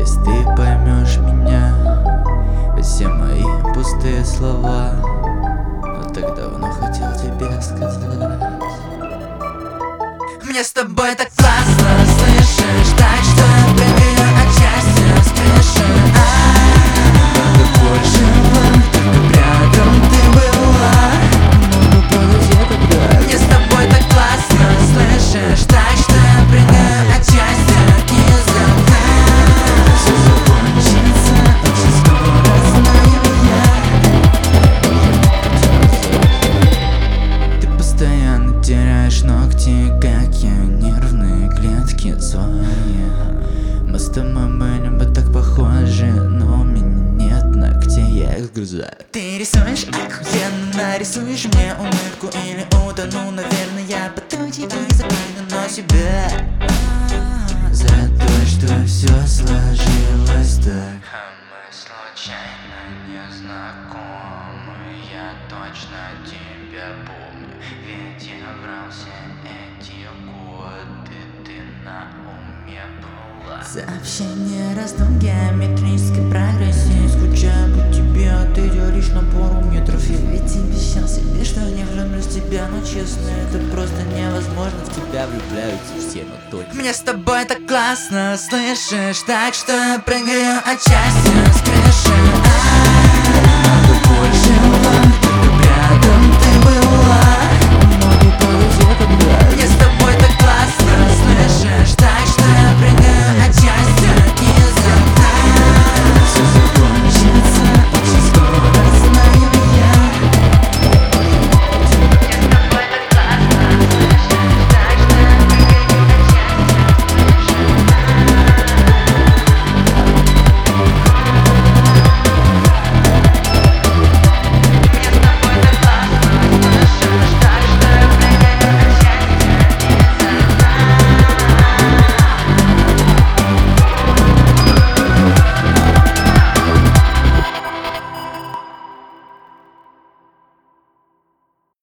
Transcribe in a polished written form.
Надеюсь, ты поймешь меня, все мои пустые слова. Но так давно хотел тебе сказать. Мне с тобой так классно, слышишь? Так что прыгаю от счастья, спеши. Надо большего, только рядом ты была. Много подойти тогда. Мне с тобой так классно, слышишь? Так что прыгаю от счастья, не забывай. Все закончится очень скоро, знаю я. Ты постоянно теряешь ногти, как я, нервные клетки свои. Мы с тобой были бы так похожи, но у меня нет ногтей, я их сгрызаю. Ты рисуешь охуенно, нарисуешь мне улыбку или утону. Наверное, я потом тебя запомню, но себя за то, что все сложилось так. А мы случайно не знакомы, я точно тебя помню, ведь я врал все эти годы, ты на уме была. Сообщения растут в геометрической прогрессии. Скучаю по тебе, а ты делишь на пару метров. Я ведь обещал себе, что не влюблюсь в тебя, но честно, это просто невозможно. В тебя влюбляются все, но только. Мне с тобой так классно, слышишь? Так что прыгаю от счастья.